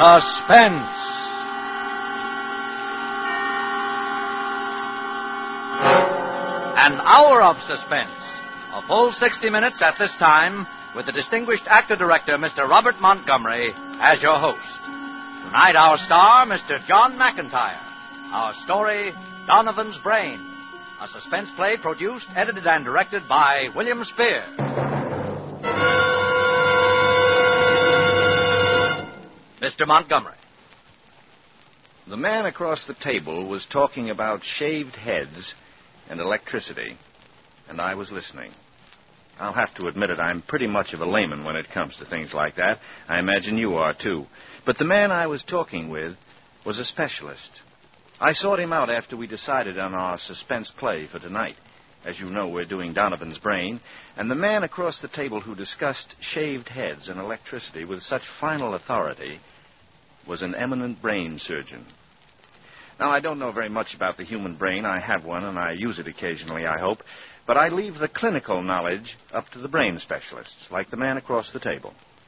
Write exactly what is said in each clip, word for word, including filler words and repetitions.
Suspense. An hour of suspense. A full sixty minutes at this time with the distinguished actor-director, Mister Robert Montgomery, as your host. Tonight, our star, Mister John McIntyre. Our story, Donovan's Brain. A suspense play produced, edited, and directed by William Spear. Mister Montgomery. The man across the table was talking about shaved heads and electricity, and I was listening. I'll have to admit it, I'm pretty much of a layman when it comes to things like that. I imagine you are, too. But the man I was talking with was a specialist. I sought him out after we decided on our suspense play for tonight. As you know, we're doing Donovan's Brain, and the man across the table who discussed shaved heads and electricity with such final authority was an eminent brain surgeon. Now, I don't know very much about the human brain. I have one, and I use it occasionally, I hope. But I leave the clinical knowledge up to the brain specialists, like the man across the table.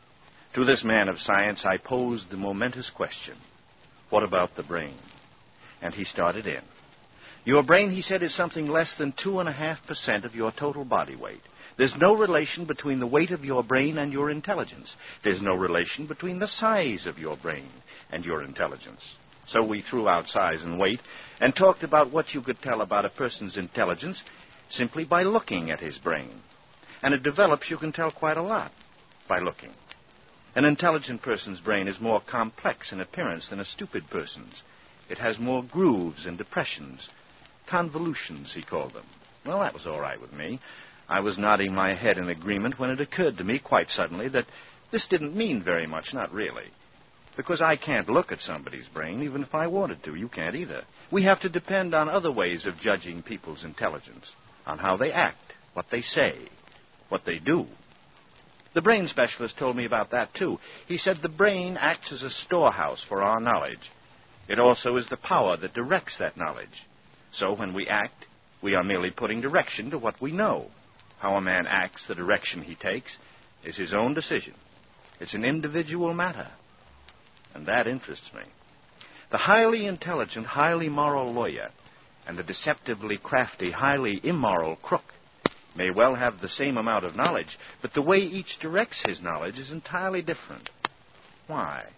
To this man of science, I posed the momentous question, what about the brain? And he started in. Your brain, he said, is something less than two and a half percent of your total body weight. There's no relation between the weight of your brain and your intelligence. There's no relation between the size of your brain and your intelligence. So we threw out size and weight and talked about what you could tell about a person's intelligence simply by looking at his brain. And it develops, you can tell quite a lot by looking. An intelligent person's brain is more complex in appearance than a stupid person's. It has more grooves and depressions, convolutions, he called them. Well, that was all right with me. I was nodding my head in agreement when it occurred to me quite suddenly that this didn't mean very much, not really. Because I can't look at somebody's brain, even if I wanted to. You can't either. We have to depend on other ways of judging people's intelligence, on how they act, what they say, what they do. The brain specialist told me about that, too. He said the brain acts as a storehouse for our knowledge. It also is the power that directs that knowledge. So when we act, we are merely putting direction to what we know. How a man acts, the direction he takes, is his own decision. It's an individual matter. And that interests me. The highly intelligent, highly moral lawyer and the deceptively crafty, highly immoral crook may well have the same amount of knowledge, but the way each directs his knowledge is entirely different. Why?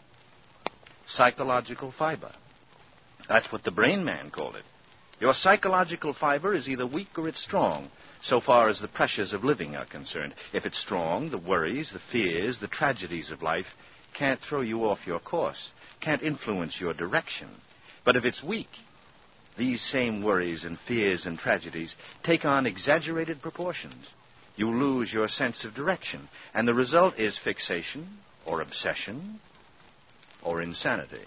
Psychological fiber. That's what the brain man called it. Your psychological fiber is either weak or it's strong, so far as the pressures of living are concerned. If it's strong, the worries, the fears, the tragedies of life can't throw you off your course, can't influence your direction. But if it's weak, these same worries and fears and tragedies take on exaggerated proportions. You lose your sense of direction, and the result is fixation or obsession or insanity.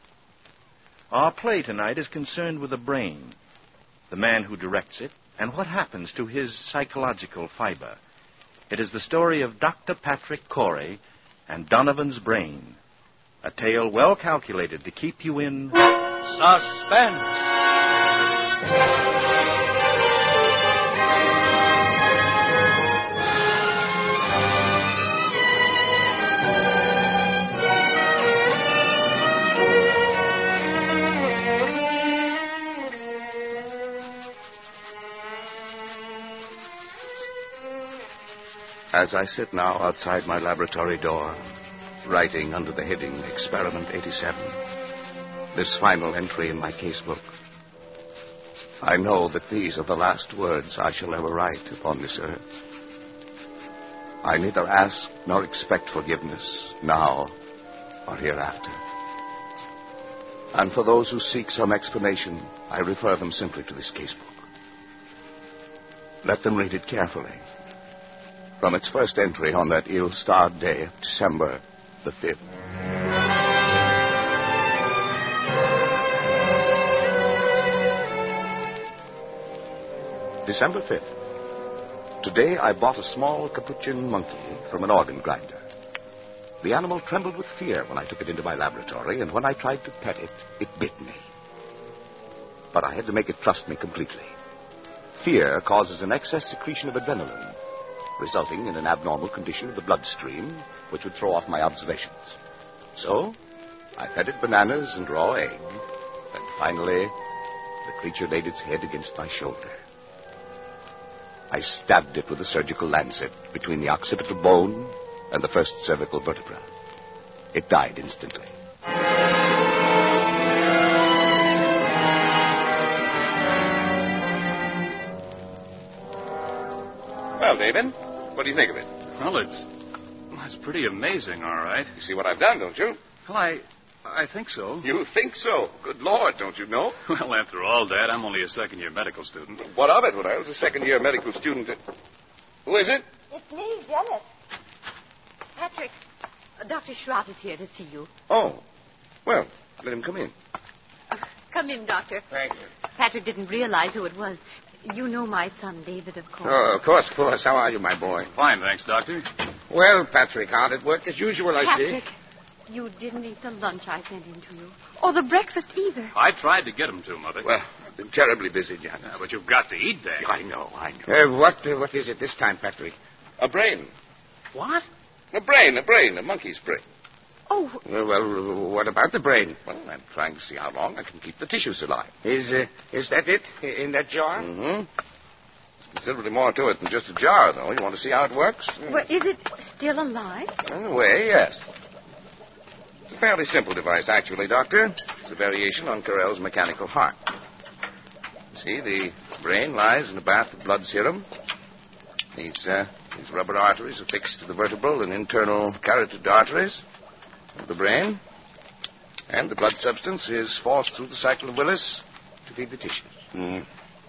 Our play tonight is concerned with the brain, the man who directs it, and what happens to his psychological fiber. It is the story of Doctor Patrick Corey and Donovan's Brain, a tale well calculated to keep you in suspense. As I sit now outside my laboratory door, writing under the heading Experiment eighty-seven, this final entry in my casebook, I know that these are the last words I shall ever write upon this earth. I neither ask nor expect forgiveness now or hereafter. And for those who seek some explanation, I refer them simply to this casebook. Let them read it carefully. From its first entry on that ill-starred day of December the fifth. December fifth. Today I bought a small capuchin monkey from an organ grinder. The animal trembled with fear when I took it into my laboratory, and when I tried to pet it, it bit me. But I had to make it trust me completely. Fear causes an excess secretion of adrenaline, resulting in an abnormal condition of the bloodstream, which would throw off my observations. So, I fed it bananas and raw egg. And finally, the creature laid its head against my shoulder. I stabbed it with a surgical lancet between the occipital bone and the first cervical vertebra. It died instantly. Well, David, what do you think of it? Well, it's it's pretty amazing, all right. You see what I've done, don't you? Well, I I think so. You think so? Good Lord, don't you know? Well, after all, Dad, I'm only a second-year medical student. What of it when I was a second-year medical student? At... Who is it? It's me, Janet. Patrick, uh, Doctor Schrott is here to see you. Oh. Well, let him come in. Uh, come in, Doctor. Thank you. Patrick didn't realize who it was. You know my son, David, of course. Oh, of course, of course. How are you, my boy? Fine, thanks, Doctor. Well, Patrick, hard at work as usual, I Patrick, see. you didn't eat the lunch I sent in to you. Or the breakfast either. I tried to get him to, Mother. Well, I've been terribly busy, Janet. Yeah, but you've got to eat, Dad. I know, I know. Uh, what, uh, what is it this time, Patrick? A brain. What? A brain, a brain, a monkey's brain. Oh, Well, well, what about the brain? Well, I'm trying to see how long I can keep the tissues alive. Is uh, is that it i- in that jar? Mm-hmm. There's considerably more to it than just a jar, though. You want to see how it works? well, is it still alive? In a way, yes. It's a fairly simple device, actually, Doctor. It's a variation on Carell's mechanical heart. See, the brain lies in a bath of blood serum. These, uh, these rubber arteries are fixed to the vertebral and internal carotid arteries of the brain. And the blood substance is forced through the cycle of Willis to feed the tissues. Mm.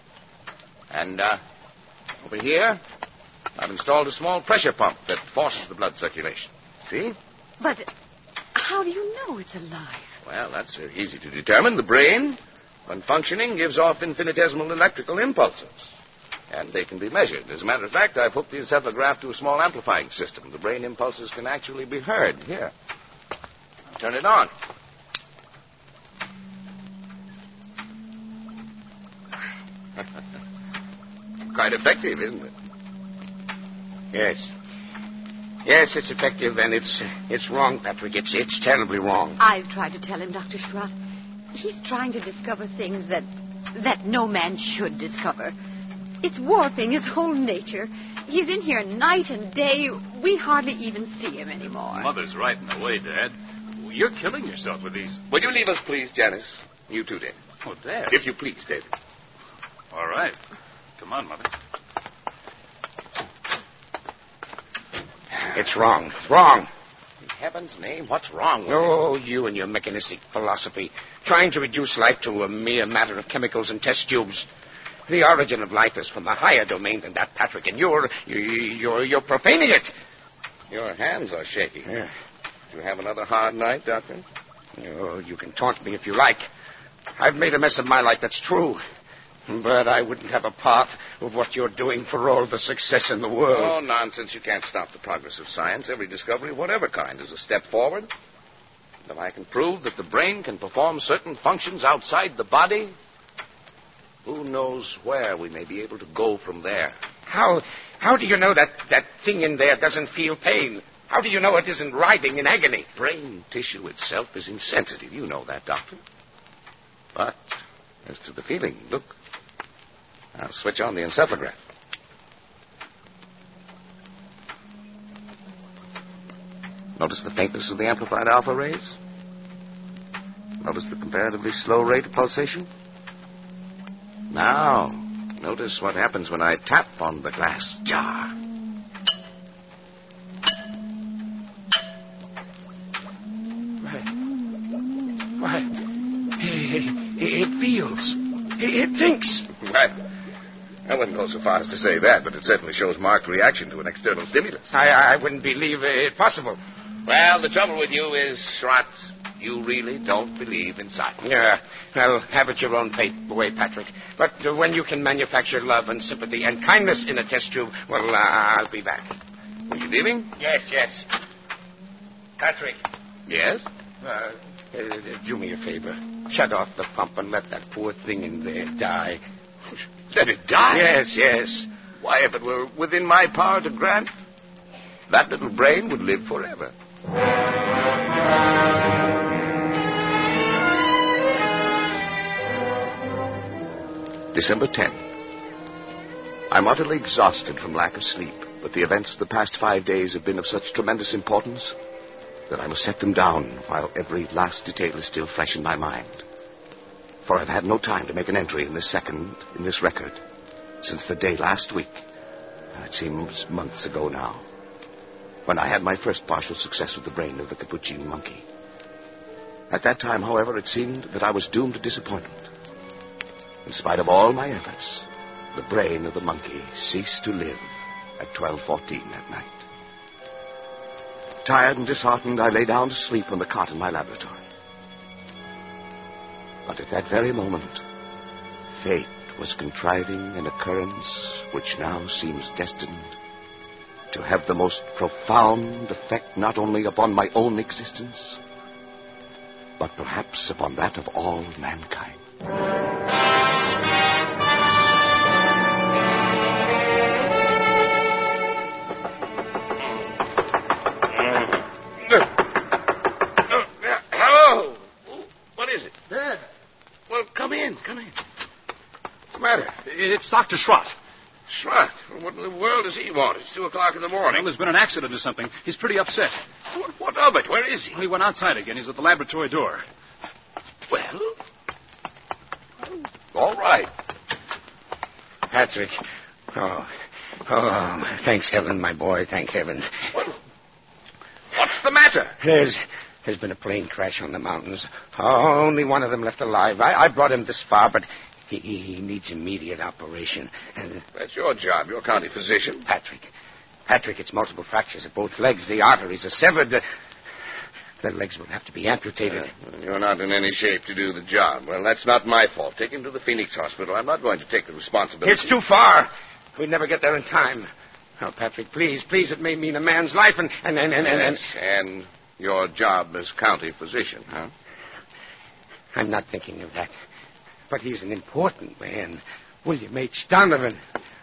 And, uh, over here, I've installed a small pressure pump that forces the blood circulation. See? But how do you know it's alive? Well, that's very easy to determine. The brain, when functioning, gives off infinitesimal electrical impulses. And they can be measured. As a matter of fact, I've hooked the encephalograph to a small amplifying system. The brain impulses can actually be heard. Here. Turn it on. Quite effective, isn't it? Yes. Yes, it's effective, and it's it's wrong, Patrick. It's it's terribly wrong. I've tried to tell him, Doctor Schrott. He's trying to discover things that that no man should discover. It's warping his whole nature. He's in here night and day. We hardly even see him anymore. Mother's right in the way, Dad. You're killing yourself with these... Will you leave us, please, Janice? You too, David. Oh, Dad. If you please, David. All right. Come on, Mother. It's wrong. It's wrong. In heaven's name, what's wrong with Oh, you and your mechanistic philosophy. Trying to reduce life to a mere matter of chemicals and test tubes. The origin of life is from a higher domain than that, Patrick, and you're you're you're profaning it. you? Your hands are shaky. Yeah. Did you have another hard night, Doctor? Oh, you can taunt me if you like. I've made a mess of my life, that's true. But I wouldn't have a part of what you're doing for all the success in the world. Oh, nonsense. You can't stop the progress of science. Every discovery, whatever kind, is a step forward. If I can prove that the brain can perform certain functions outside the body, who knows where we may be able to go from there. How how do you know that that thing in there doesn't feel pain? How do you know it isn't writhing in agony? Brain tissue itself is insensitive. You know that, Doctor. But as to the feeling, look. I'll switch on the encephalograph. Notice the faintness of the amplified alpha rays? Notice the comparatively slow rate of pulsation? Now, notice what happens when I tap on the glass jar. Why? Why? It, it feels. It, it thinks. Well, I wouldn't go so far as to say that, but it certainly shows marked reaction to an external stimulus. I, I wouldn't believe it possible. Well, the trouble with you is, Schrott, you really don't believe in science. Yeah, well, have it your own way, Patrick. But uh, when you can manufacture love and sympathy and kindness in a test tube, well, uh, I'll be back. Are you leaving? Yes, yes. Patrick, Yes? uh, uh, do me a favor. Shut off the pump and let that poor thing in there die. Let it die? Yes, yes. Why, if it were within my power to grant, that little brain would live forever. December tenth. I'm utterly exhausted from lack of sleep, but the events of the past five days have been of such tremendous importance that I must set them down while every last detail is still fresh in my mind. For I've had no time to make an entry in this second, in this record, since the day last week, it seems months ago now, when I had my first partial success with the brain of the Capuchin monkey. At that time, however, it seemed that I was doomed to disappointment. In spite of all my efforts, the brain of the monkey ceased to live at twelve fourteen that night. Tired and disheartened, I lay down to sleep on the cot in my laboratory. But at that very moment, fate was contriving an occurrence which now seems destined to have the most profound effect not only upon my own existence, but perhaps upon that of all mankind. Hello? What is it? Dad. Well, come in, come in. What's the matter? It's Doctor Schrott. Schrott? What in the world does he want? It's two o'clock in the morning. Well, there's been an accident or something. He's pretty upset. What, what of it? Where is he? Well, he went outside again. He's at the laboratory door. Well, all right. Patrick. Oh, oh, thanks heaven, my boy. Thank heaven. What? What's the matter? There's, there's been a plane crash on the mountains. Oh, only one of them left alive. I, I brought him this far, but he, he needs immediate operation. And That's your job. You're county physician. Patrick, Patrick, it's multiple fractures of both legs. The arteries are severed. The, the legs will have to be amputated. Uh, you're not in any shape to do the job. Well, that's not my fault. Take him to the Phoenix Hospital. I'm not going to take the responsibility. It's too far. We'd never get there in time. Oh, Patrick, please, please, it may mean a man's life, and and and and, and, and... Yes, and your job as county physician, huh? I'm not thinking of that. But he's an important man. William H. Donovan.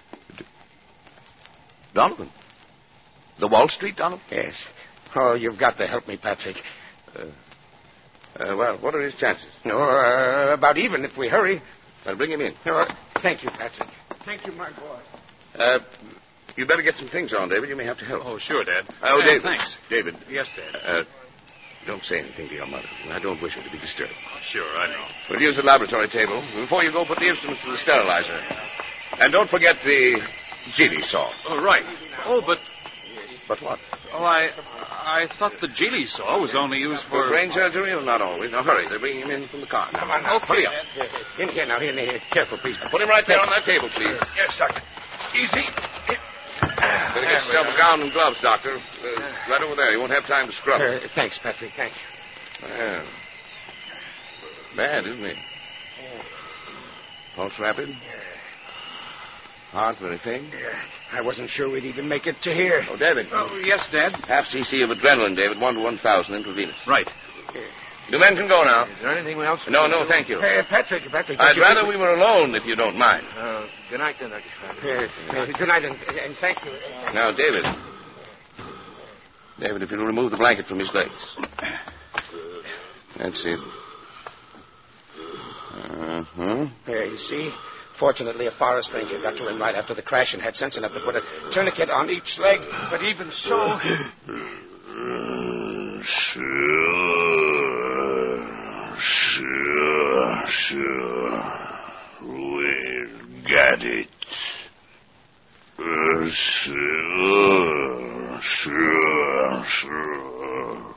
Donovan? The Wall Street Donovan? Yes. Oh, you've got to help me, Patrick. Uh, uh, well, what are his chances? No, uh, about even if we hurry. I'll bring him in. Uh, thank you, Patrick. Thank you, my boy. Uh, you better get some things on, David. You may have to help. Oh, sure, Dad. Oh, Yeah, David. Thanks. David. Yes, Dad. Uh, don't say anything to your mother. I don't wish her to be disturbed. Oh, sure, I know. We'll use the laboratory table. Before you go, put the instruments to the sterilizer. And don't forget the Geely saw. Oh, right. Oh, but... But what? Oh, I I thought the Geely saw was only used For for... brain surgery? Well, not always. Now, hurry. They're bringing him in from the car. Come on, now. Hurry up. In here now, in here. Careful, please. Put him right there on that table, please. Yes, doctor. Easy. Better get yourself a gown and gloves, Doctor. Uh, right over there. You won't have time to scrub. Uh, thanks, Patrick. Thanks. Well, bad, isn't it? Pulse rapid? Heart very faint? I wasn't sure we'd even make it to here. Oh, David. Oh, yes, Dad. Half cc of adrenaline, David. One to one thousand intravenous. Right. You men can go now. Is there anything else? No, no, thank you. Uh, Patrick, Patrick. I'd you- rather we were alone, if you don't mind. Uh, good night, then, Doctor Schrott. Uh, uh, good night, and, and thank you. Now, David. David, if you'll remove the blanket from his legs. That's it. Uh-huh. There, you see? Fortunately, a forest ranger got to him right after the crash and had sense enough to put a tourniquet on each leg. But even so... Sure, sure, sure. We'll get it. Uh, sure, sure, sure.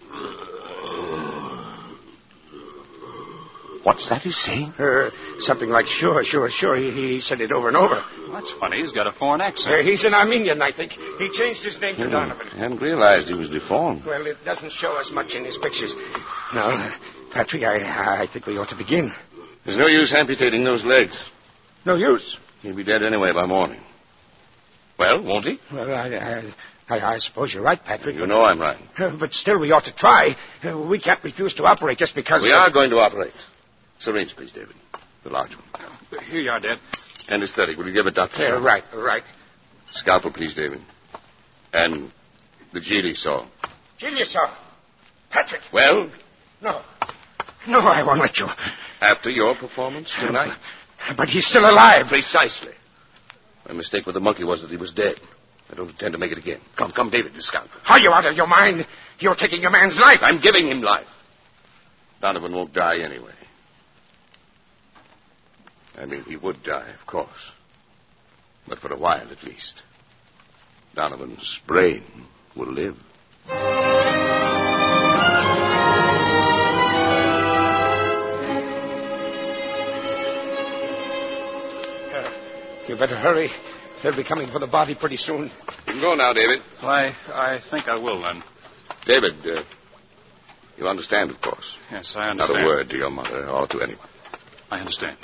What's that he's saying? Uh, something like sure, sure, sure. He, he said it over and over. That's funny. He's got a foreign accent. Uh, he's an Armenian, I think. He changed his name to Donovan. I hadn't realized he was deformed. Well, it doesn't show us much in his pictures. Now, Patrick, I, I think we ought to begin. There's no use amputating those legs. No use. He'll be dead anyway by morning. Well, won't he? Well, I, I, I, I suppose you're right, Patrick. You know I'm right. Uh, but still, we ought to try. Uh, we can't refuse to operate just because... We uh, are going to operate. Syringe, please, David. The large one. Here you are, Dad. Anesthetic. Will you give it, Doctor? Uh, right, right. Scalpel, please, David. And the Geely saw. Genius, sir. Patrick. Well, No. No, I won't let you. after your performance tonight? But he's still alive. Precisely. My mistake with the monkey was that he was dead. I don't intend to make it again. Come, come, David, this scoundrel. Are you out of your mind? You're taking your man's life. I'm giving him life. Donovan won't die anyway. I mean, he would die, of course. But for a while, at least. Donovan's brain will live. Uh, you better hurry. They'll be coming for the body pretty soon. You can go now, David. I, I think I will, then. David, uh, you understand, of course. Yes, I understand. Not a word to your mother or to anyone. I understand.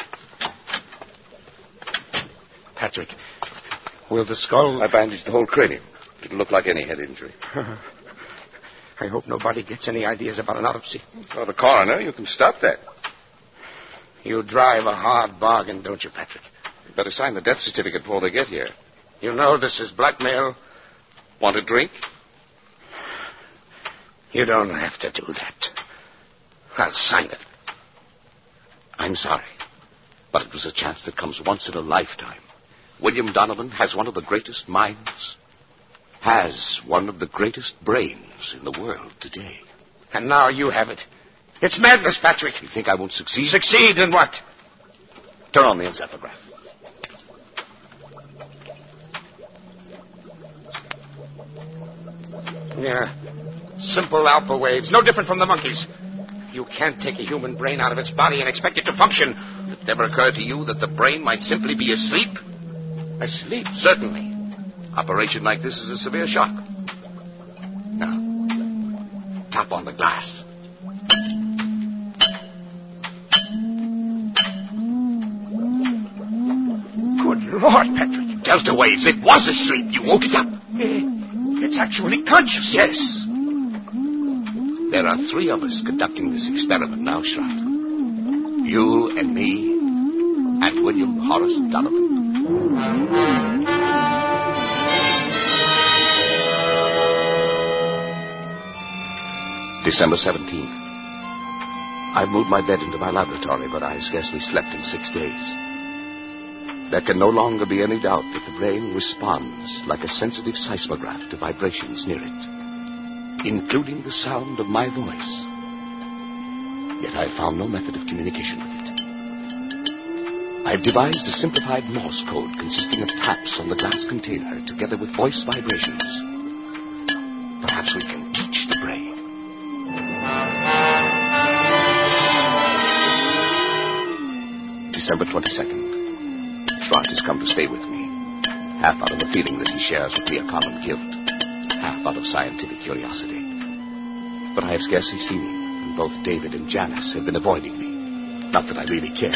Patrick, will the skull... I bandaged the whole cranium. Didn't look like any head injury. I hope nobody gets any ideas about an autopsy. Well, the coroner, you can stop that. You drive a hard bargain, don't you, Patrick? You better sign the death certificate before they get here. You know this is blackmail. Want a drink? You don't have to do that. I'll sign it. I'm sorry, but it was a chance that comes once in a lifetime. William Donovan has one of the greatest minds, has one of the greatest brains in the world today. And now you have it. It's madness, Patrick. You think I won't succeed? Succeed in what? Turn on the encephalograph. Yeah. Simple alpha waves, no different from the monkeys. You can't take a human brain out of its body and expect it to function. It never occurred to you that the brain might simply be asleep? Asleep? Certainly. Operation like this is a severe shock. Now, tap on the glass. Good Lord, Patrick. Delta waves. It was asleep. You woke it up. It's actually conscious. Yes. There are three of us conducting this experiment now, Shroud. You and me and William Horace Donovan. December seventeenth. I've moved my bed into my laboratory, but I scarcely slept in six days. There can no longer be any doubt that the brain responds like a sensitive seismograph to vibrations near it, including the sound of my voice. Yet I found no method of communication with it. I've devised a simplified Morse code consisting of taps on the glass container together with voice vibrations. Perhaps we can teach the brain. December twenty-second. Schwartz has come to stay with me, half out of the feeling that he shares with me a common guilt, half out of scientific curiosity. But I have scarcely seen him, and both David and Janice have been avoiding me. Not that I really care.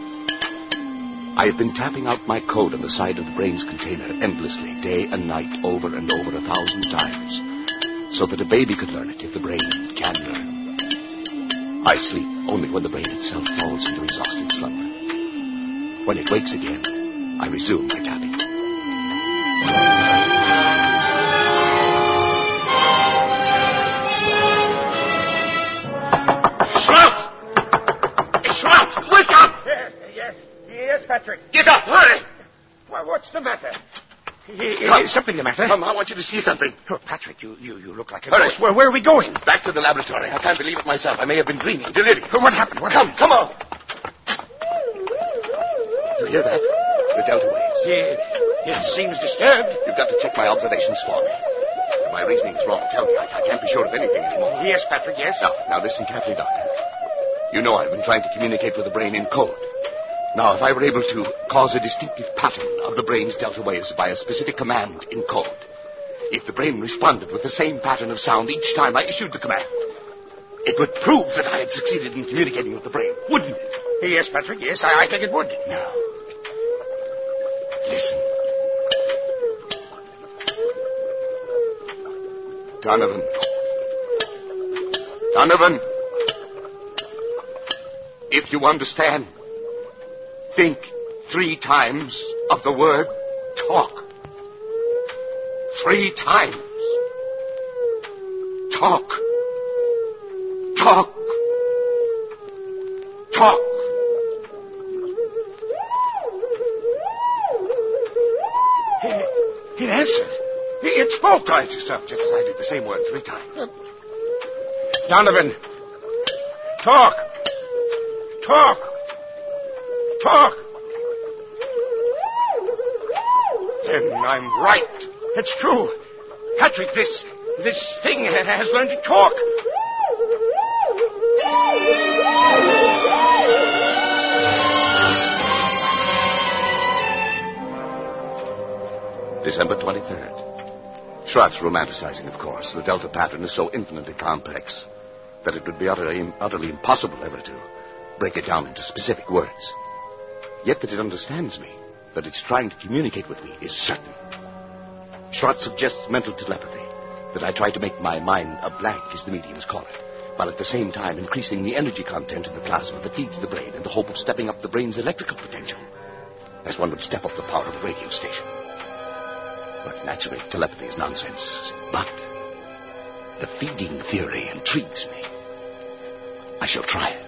I have been tapping out my code on the side of the brain's container endlessly, day and night, over and over a thousand times, so that a baby could learn it if the brain can learn. I sleep only when the brain itself falls into exhausted slumber. When it wakes again, I resume my tapping. Schrout! Schrout! Wake up! Yes, yes, yes, Patrick. Get up! Hurry! Well, what's the matter? Is something the matter? Come, I want you to see something. Oh, Patrick, you, you, you look like a Hurry. ghost. Where, where are we going? Back to the laboratory. I can't believe it myself. I may have been dreaming. Delirious. What happened? What Come, happened? come on. You hear that? The delta waves. It, it seems disturbed. You've got to check my observations for me. If my reasoning is wrong, tell me. I, I can't be sure of anything anymore. Yes, Patrick, yes. Now, now listen carefully, Doctor. You know I've been trying to communicate with the brain in code. Now, if I were able to cause a distinctive pattern of the brain's delta waves by a specific command in code, if the brain responded with the same pattern of sound each time I issued the command, it would prove that I had succeeded in communicating with the brain, wouldn't it? Yes, Patrick, yes, I, I think it would. Now, listen. Donovan. Donovan. If you understand, think three times of the word talk. Three times. Talk. Talk. Talk. answered. It spoke. Quiet yourself, just as I did the same word three times. Donovan, talk. Talk. Talk. Then I'm right. It's true. Patrick, this this thing has learned to talk. December twenty-third. Schrott's romanticizing, of course. The Delta pattern is so infinitely complex that it would be utterly, utterly impossible ever to break it down into specific words. Yet that it understands me, that it's trying to communicate with me, is certain. Schrott suggests mental telepathy, that I try to make my mind a blank, as the mediums call it, while at the same time increasing the energy content in the plasma that feeds the brain in the hope of stepping up the brain's electrical potential, as one would step up the power of a radio station. But naturally, telepathy is nonsense. But the feeding theory intrigues me. I shall try it.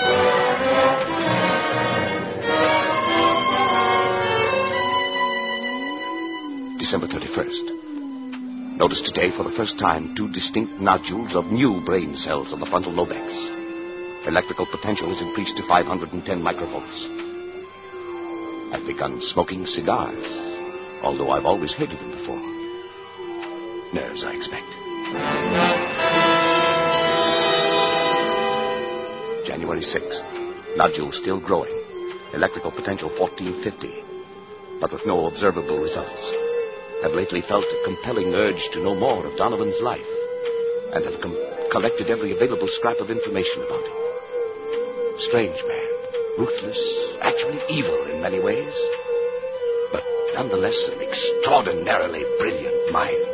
December thirty-first. Notice today, for the first time, two distinct nodules of new brain cells on the frontal lobex. Electrical potential is increased to five hundred ten microvolts. I've begun smoking cigars, although I've always hated them before. Nerves, I expect. January sixth. Nodule still growing. Electrical potential fourteen fifty, but with no observable results. I've lately felt a compelling urge to know more of Donovan's life, and have com- collected every available scrap of information about him. Strange man, ruthless, actually evil in many ways, but nonetheless an extraordinarily brilliant mind.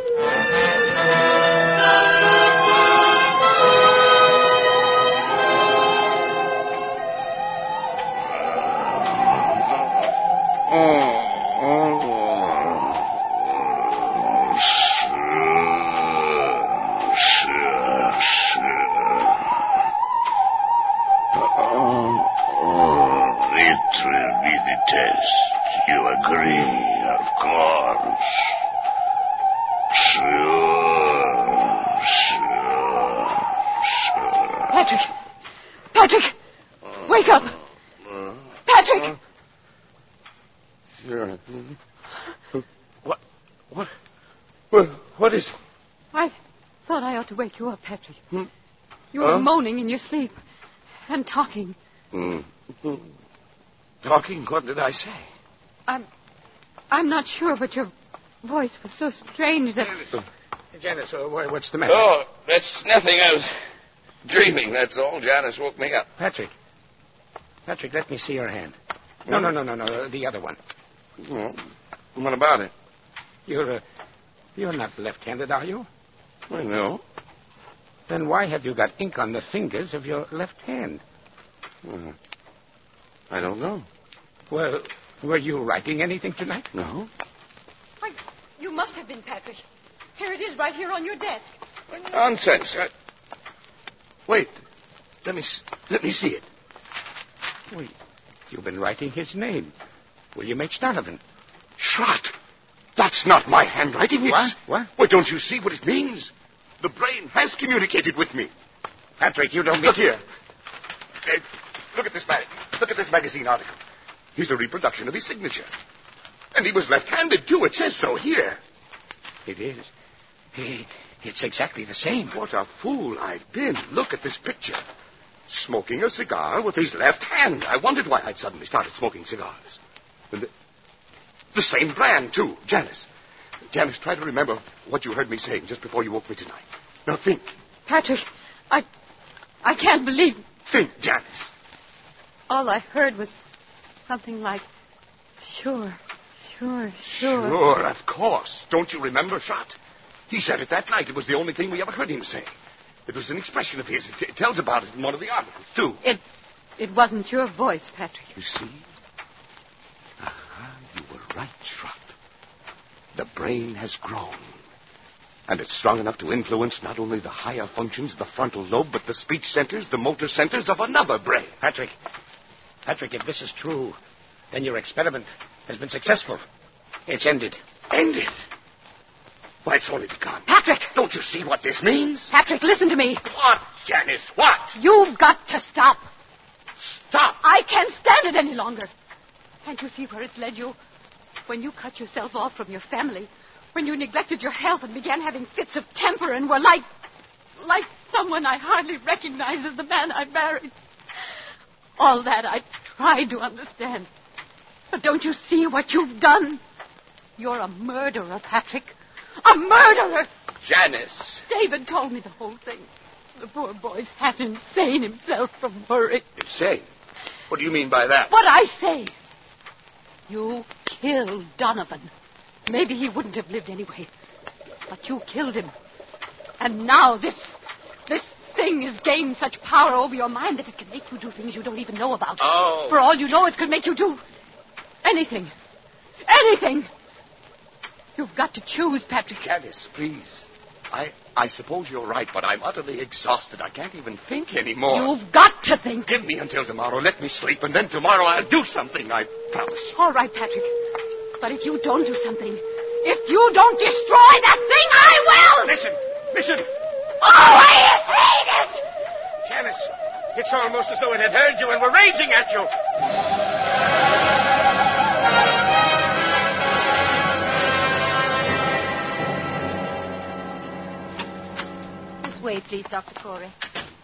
What is it? I thought I ought to wake you up, Patrick. Hmm? You were Huh? moaning in your sleep and talking. Hmm. Talking? What did I say? I'm, I'm not sure, but your voice was so strange that... Janice, uh, what's the matter? Oh, that's nothing. I was dreaming, that's all. Janice woke me up. Patrick. Patrick, let me see your hand. No, no, no, no, no, the other one. Well, what about it? You're, uh, you're not left-handed, are you? Well, no. Then why have you got ink on the fingers of your left hand? Well, I don't know. Well, were you writing anything tonight? No. Why, you must have been, Patrick. Here it is, right here on your desk. Nonsense. I... Wait. Let me s- let me see it. Wait. You've been writing his name. William H. Donovan. Schrott! That's not my handwriting. It's... What? What? Well, don't you see what it means? The brain has communicated with me. Patrick, you don't mean... Look here. Uh, look at this mag- Look at this magazine article. Here's a reproduction of his signature. And he was left-handed, too. It says so here. It is. It's exactly the same. What a fool I've been. Look at this picture. Smoking a cigar with his left hand. I wondered why I'd suddenly started smoking cigars. And the, the same brand, too. Janice. Janice, try to remember what you heard me saying just before you woke me tonight. Now, think. Patrick, I... I can't believe... Think, Janice. All I heard was something like, sure, sure, sure. Sure, of course. Don't you remember, Schrott? He said it that night. It was the only thing we ever heard him say. It was an expression of his. It, it tells about it in one of the articles, too. It... it wasn't your voice, Patrick. You see? Aha, you were right, Schrott. The brain has grown. And it's strong enough to influence not only the higher functions of the frontal lobe, but the speech centers, the motor centers of another brain. Patrick. Patrick, if this is true, then your experiment has been successful. It's ended. Ended? Why, it's only begun. Patrick! Don't you see what this means? Patrick, listen to me. What, Janice? What? You've got to stop. Stop. I can't stand it any longer. Can't you see where it's led you? When you cut yourself off from your family, when you neglected your health and began having fits of temper and were like... like someone I hardly recognize as the man I married. All that I tried to understand. But don't you see what you've done? You're a murderer, Patrick. A murderer! Janice. David told me the whole thing. The poor boy's half insane himself from worry. Insane? What do you mean by that? What I say. You killed Donovan. Maybe he wouldn't have lived anyway. But you killed him. And now this... this thing has gained such power over your mind that it can make you do things you don't even know about. Oh. For all you know, it could make you do... anything. Anything. You've got to choose, Patrick. Janice, please. I I suppose you're right, but I'm utterly exhausted. I can't even think anymore. You've got to think. Give me until tomorrow. Let me sleep, and then tomorrow I'll do something, I promise. All right, Patrick. But if you don't do something, if you don't destroy that thing, I will! Listen, listen. Oh, I hate it! Janice, it's almost as though it had heard you and were raging at you. Way, please, Doctor Corey.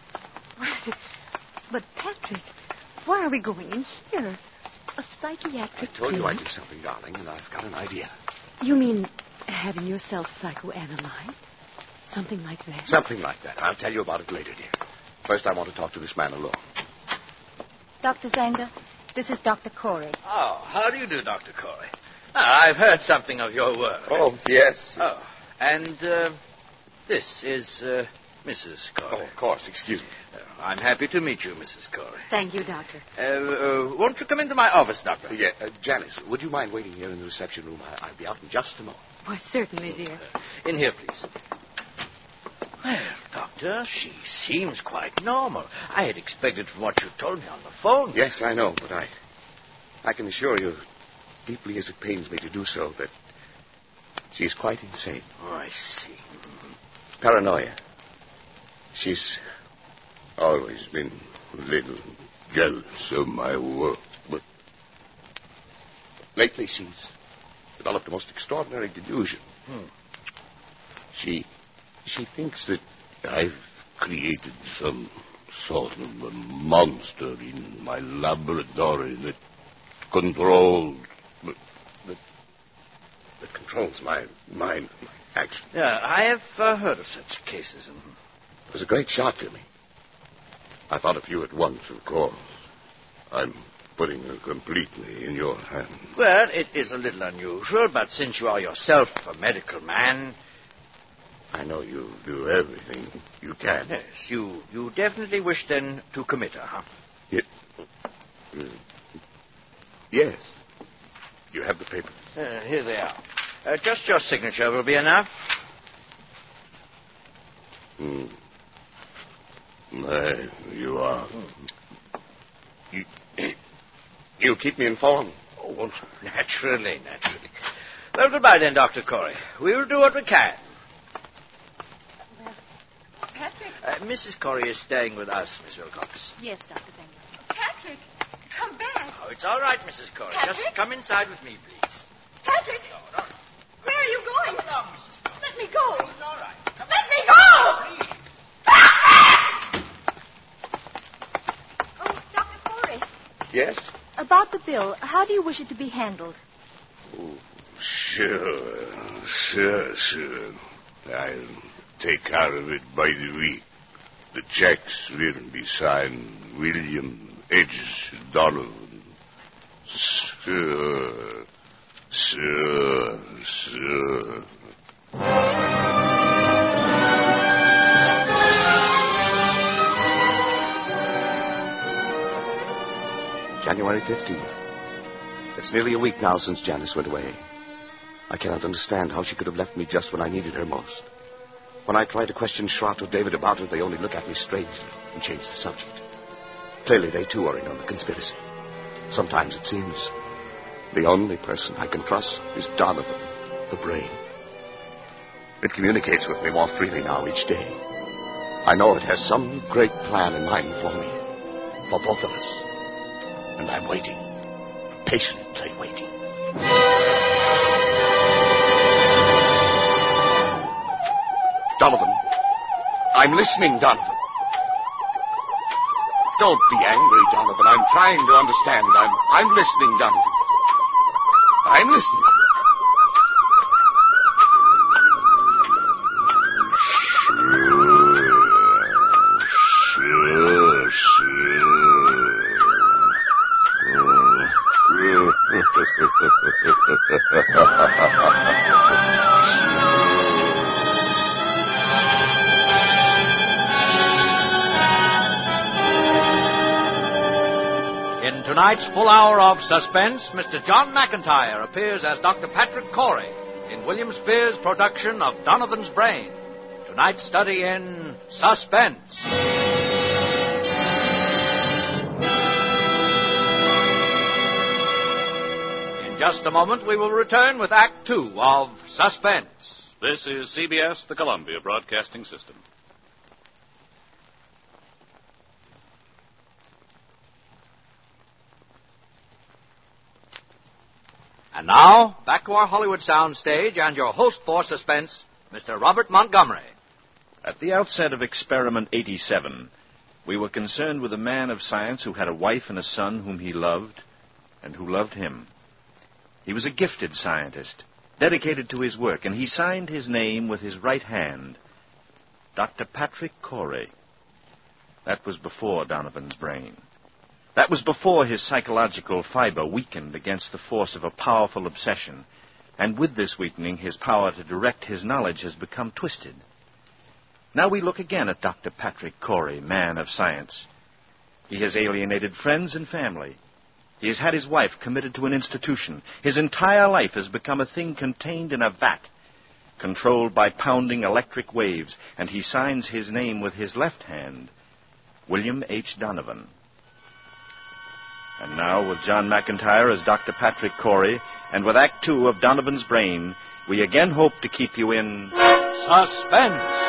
But, Patrick, why are we going in here? A psychiatric I told you clinic? I'd do something, darling, and I've got an idea. You mean having yourself psychoanalyzed? Something like that? Something like that. I'll tell you about it later, dear. First, I want to talk to this man alone. Doctor Zanger, this is Doctor Corey. Oh, how do you do, Doctor Corey? Ah, I've heard something of your work. Oh, yes. Oh, and uh, this is... Uh, Missus Corey. Oh, of course. Excuse me. Uh, I'm happy to meet you, Missus Corey. Thank you, Doctor. Uh, uh, won't you come into my office, Doctor? Yeah, uh, Janice, would you mind waiting here in the reception room? I- I'll be out in just a moment. Why, certainly, dear. Uh, in here, please. Well, Doctor, she seems quite normal. I had expected from what you told me on the phone. Yes, I know, but I... I can assure you, deeply as it pains me to do so, that she's quite insane. Oh, I see. Paranoia. She's always been a little jealous of my work, but lately she's developed a most extraordinary delusion. Hmm. She she thinks that I've created some sort of a monster in my laboratory that controls that, that, that controls my mind, my action. Yeah, I have uh, heard of such cases. It was a great shock to me. I thought of you at once, of course. I'm putting her completely in your hands. Well, it is a little unusual, but since you are yourself a medical man... I know you do everything you can. Yes, you, you definitely wish then to commit her, huh? Ye- uh, yes. You have the papers. Uh, here they are. Uh, just your signature will be enough. Hmm. There you are. You, you keep me informed. Oh, well, naturally, naturally. Well, goodbye then, Doctor Corey. We will do what we can. Well, Patrick. Uh, Missus Corey is staying with us, Miss Wilcox. Yes, Doctor Zanger. Patrick, come back. Oh, it's all right, Missus Corey. Patrick? Just come inside with me, please. Patrick. No, no. Where are you going? Come along, Missus Corey. Let me go. It's all right. Come Let me go! Please. Oh, Doctor Corey, Yes? about the bill, how do you wish it to be handled? Oh, sure, sure, sure. I'll take care of it by the week. The checks will be signed William H. Donovan. Sure, sure, sure. January fifteenth. It's nearly a week now since Janice went away. I cannot understand how she could have left me just when I needed her most. When I tried to question Schrott or David about her, they only look at me strangely and change the subject. Clearly, they too are in on the conspiracy. Sometimes it seems the only person I can trust is Donovan, the brain. It communicates with me more freely now each day. I know it has some great plan in mind for me, for both of us. And I'm waiting, patiently waiting. Donovan, I'm listening, Donovan. Don't be angry, Donovan. I'm trying to understand. I'm, I'm listening, Donovan. I'm listening. Sure, In tonight's full hour of suspense, Mister John McIntyre appears as Doctor Patrick Corey in William Spears' production of Donovan's Brain. Tonight's study in suspense. In just a moment, we will return with Act Two of Suspense. This is C B S, the Columbia Broadcasting System. And now, back to our Hollywood soundstage and your host for Suspense, Mister Robert Montgomery. At the outset of Experiment eighty-seven, we were concerned with a man of science who had a wife and a son whom he loved and who loved him. He was a gifted scientist, dedicated to his work, and he signed his name with his right hand, Doctor Patrick Corey. That was before Donovan's Brain. That was before his psychological fiber weakened against the force of a powerful obsession, and with this weakening, his power to direct his knowledge has become twisted. Now we look again at Doctor Patrick Corey, man of science. He has alienated friends and family. He has had his wife committed to an institution. His entire life has become a thing contained in a vat, controlled by pounding electric waves, and he signs his name with his left hand, William H. Donovan. And now, with John McIntyre as Doctor Patrick Corey, and with Act Two of Donovan's Brain, we again hope to keep you in Suspense.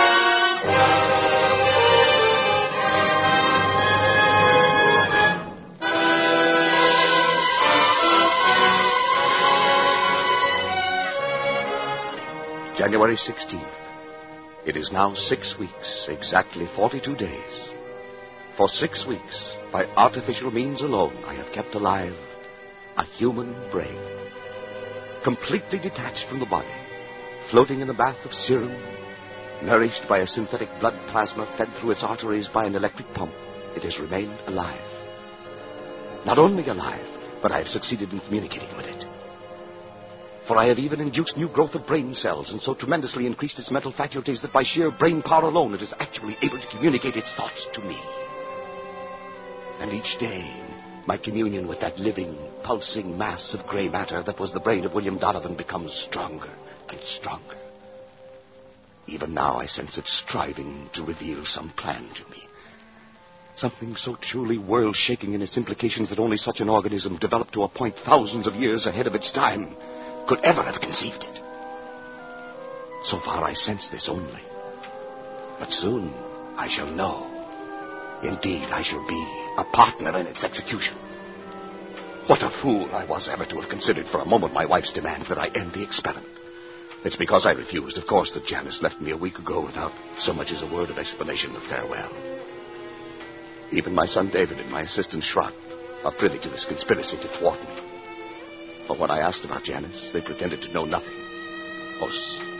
January sixteenth. It is now six weeks, exactly forty-two days. For six weeks, by artificial means alone, I have kept alive a human brain, completely detached from the body, floating in a bath of serum, nourished by a synthetic blood plasma fed through its arteries by an electric pump. It has remained alive. Not only alive, but I have succeeded in communicating with it. For I have even induced new growth of brain cells and so tremendously increased its mental faculties that by sheer brain power alone it is actually able to communicate its thoughts to me. And each day, my communion with that living, pulsing mass of gray matter that was the brain of William Donovan becomes stronger and stronger. Even now I sense it striving to reveal some plan to me. Something so truly world-shaking in its implications that only such an organism developed to a point thousands of years ahead of its time could ever have conceived it. So far I sense this only. But soon I shall know. Indeed, I shall be a partner in its execution. What a fool I was ever to have considered for a moment my wife's demands that I end the experiment. It's because I refused, of course, that Janice left me a week ago without so much as a word of explanation of farewell. Even my son David and my assistant Schrott are privy to this conspiracy to thwart me. But when I asked about Janice, they pretended to know nothing, or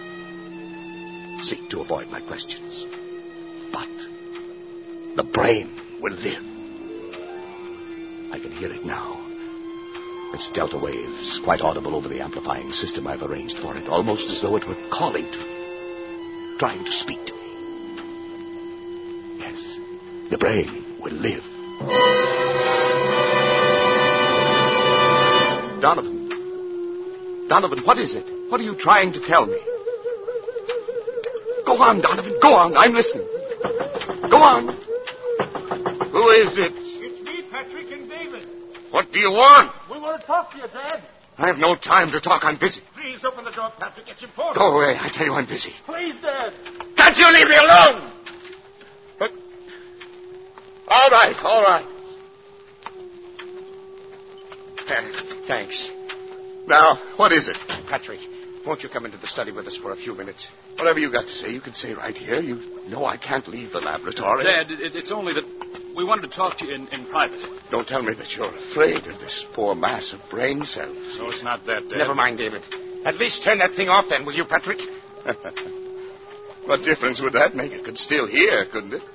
s- seek to avoid my questions. But the brain will live. I can hear it now. Its delta waves, quite audible over the amplifying system I've arranged for it, almost as though it were calling to me, trying to speak to me. Yes, the brain will live. Donovan. Donovan, what is it? What are you trying to tell me? Go on, Donovan, go on. I'm listening. Go on. Who is it? It's me, Patrick and David. What do you want? We want to talk to you, Dad. I have no time to talk. I'm busy. Please, Please open the door, Patrick. It's important. Go away. I tell you I'm busy. Please, Dad. Can't you leave me alone? But... All right, all right. Uh, thanks. Now, what is it? Patrick, won't you come into the study with us for a few minutes? Whatever you got to say, you can say right here. You know I can't leave the laboratory. Dad, it, it's only that we wanted to talk to you in, in private. Don't tell me that you're afraid of this poor mass of brain cells. No, it's not that, Dad. Never mind, David. At least turn that thing off then, will you, Patrick? What difference would that make? It could still hear, couldn't it?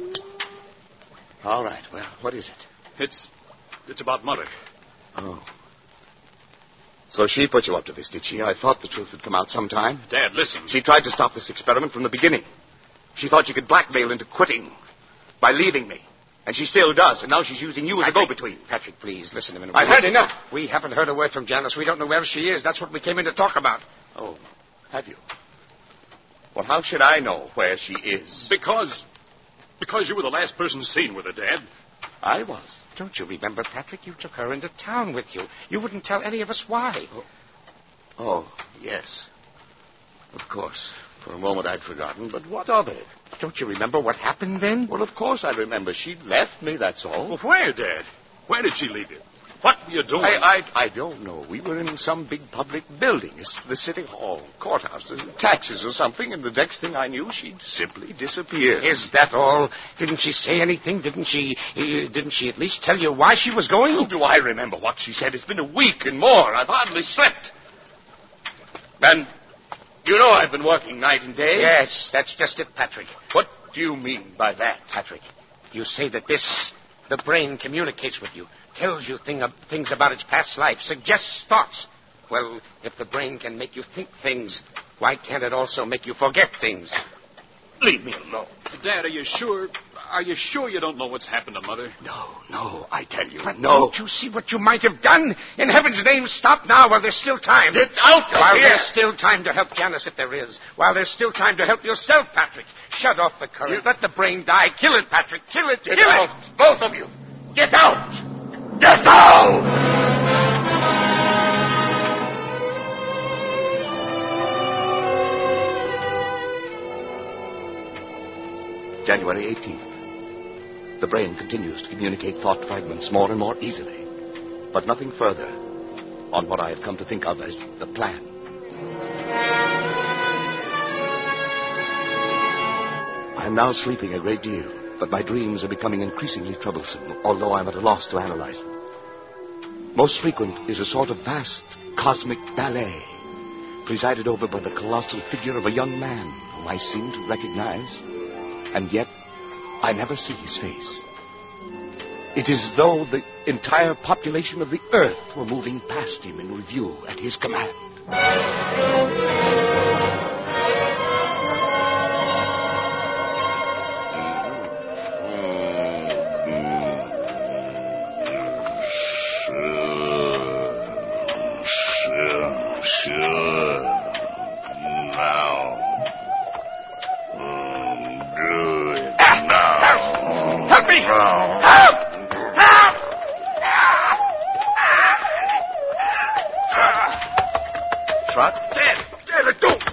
All right, well, what is it? It's it's about Mother. Oh. So she put you up to this, did she? I thought the truth would come out sometime. Dad, listen. She tried to stop this experiment from the beginning. She thought she could blackmail into quitting by leaving me. And she still does, and now she's using you as a go-between. Patrick, please, listen a minute. I've heard enough. We haven't heard a word from Janice. We don't know where she is. That's what we came in to talk about. Oh, have you? Well, how should I know where she is? Because... Because you were the last person seen with her, Dad. I was. Don't you remember, Patrick? You took her into town with you. You wouldn't tell any of us why. Oh, oh yes. Of course. For a moment I'd forgotten, but what of it? Don't you remember what happened then? Well, of course I remember. She left me, that's all. Well, where, Dad? Where did she leave you? What were you doing? I, I, I don't know. We were in some big public building. It's the city hall, courthouse, taxes or something, and the next thing I knew, she'd simply disappeared. Is that all? Didn't she say anything? Didn't she uh, Didn't she at least tell you why she was going? How do I remember what she said? It's been a week and more. I've hardly slept. And you know I've been working night and day. Yes, that's just it, Patrick. What do you mean by that? Patrick, you say that this, the brain communicates with you, tells you thing, things about its past life, suggests thoughts. Well, if the brain can make you think things, why can't it also make you forget things? Leave me alone. Dad, are you sure? Are you sure you don't know what's happened to Mother? No, no, I tell you, But no. Don't you see what you might have done? In heaven's name, stop now while there's still time. Get out of While here. there's still time to help Janice if there is. While there's still time to help yourself, Patrick. Shut off the current. You... Let the brain die. Kill it, Patrick. Kill it. Get Kill out. it. Both of you. Get out. Get out. January eighteenth. The brain continues to communicate thought fragments more and more easily, but nothing further on what I have come to think of as the plan. I am now sleeping a great deal, but my dreams are becoming increasingly troublesome, although I'm at a loss to analyze them. Most frequent is a sort of vast cosmic ballet, presided over by the colossal figure of a young man whom I seem to recognize, and yet I never see his face. It is as though the entire population of the earth were moving past him in review at his command. Sure, sure. Now. Do it now. Help me! Now. Help! Help! Trot? Dad! Dad, don't!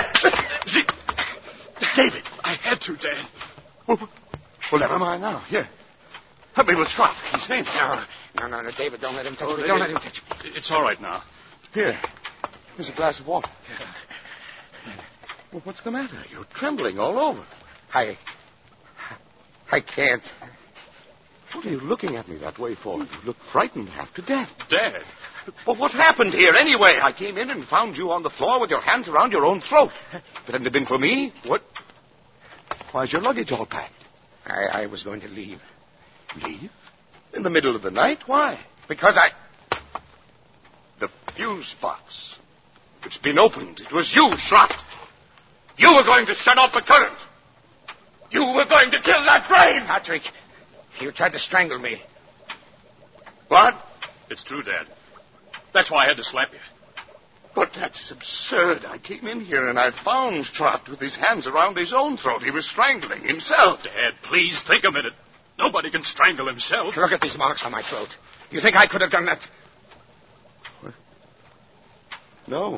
David! I had to, Dad. Well, well, never mind now. Here. Help me with Trot. He's faint. No, no, no, no, David, don't let him touch Oh, me. it- Don't let him touch me. It's all right now. Here. Here's a glass of water. Well, what's the matter? You're trembling all over. I... I can't. What are you looking at me that way for? You look frightened half to death. Dad. Well, what happened here anyway? I came in and found you on the floor with your hands around your own throat. If it hadn't been for me, what? Why's your luggage all packed? I, I was going to leave. Leave? In the middle of the night? Why? Because I... The fuse box. It's been opened. It was you, Trot. You were going to shut off the current. You were going to kill that brain. Patrick, you tried to strangle me. What? It's true, Dad. That's why I had to slap you. But that's absurd. I came in here and I found Trot with his hands around his own throat. He was strangling himself. Dad, please think a minute. Nobody can strangle himself. Look at these marks on my throat. You think I could have done that? No.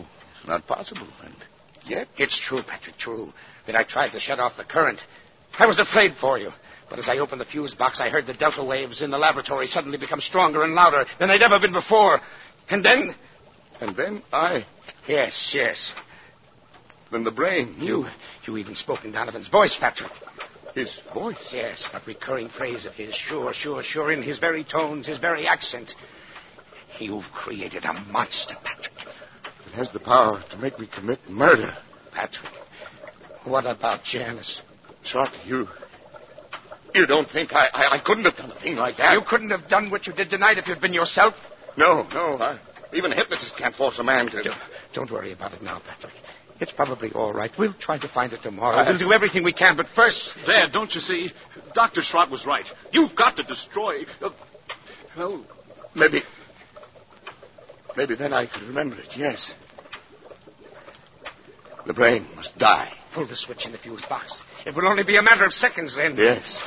not possible. And yet... It's true, Patrick, true, that I tried to shut off the current. I was afraid for you. But as I opened the fuse box, I heard the delta waves in the laboratory suddenly become stronger and louder than they'd ever been before. And then... And then I... Yes, yes. Then the brain... You, you even spoke in Donovan's voice, Patrick. His voice? Yes, that recurring phrase of his, sure, sure, sure, in his very tones, his very accent. You've created a monster, Patrick. It has the power to make me commit murder. Patrick, what about Janice? Trot, you... You don't think I, I, I couldn't have done a thing like that? You couldn't have done what you did tonight if you'd been yourself? No, no. I, even a hypnotist can't force a man to... Don't, don't worry about it now, Patrick. It's probably all right. We'll try to find it tomorrow. I... We'll do everything we can, but first... Dad, don't you see? Doctor Schrott was right. You've got to destroy... Uh, well... Maybe... Maybe then I could remember it, yes. The brain must die. Pull the switch in the fuse box. It will only be a matter of seconds then. Yes.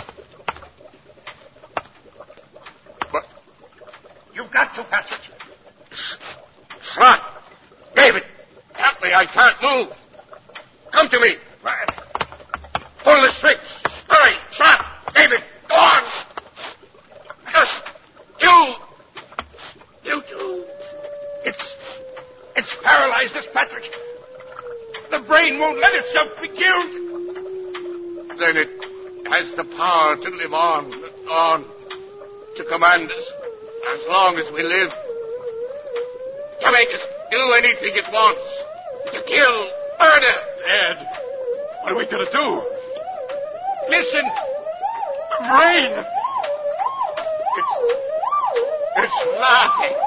But... You've got to, Patrick. Schrott! David! Help me, I can't move. Come to me. Pull the switch. Hurry, Schrott! David, go on! Just you! You two. It's... It's paralyzed us, Patrick. The brain won't let itself be killed. Then it has the power to live on, on, to command us as long as we live. To make us do anything it wants. To kill, murder. Dad, what are we going to do? Listen. The brain. It's... It's laughing.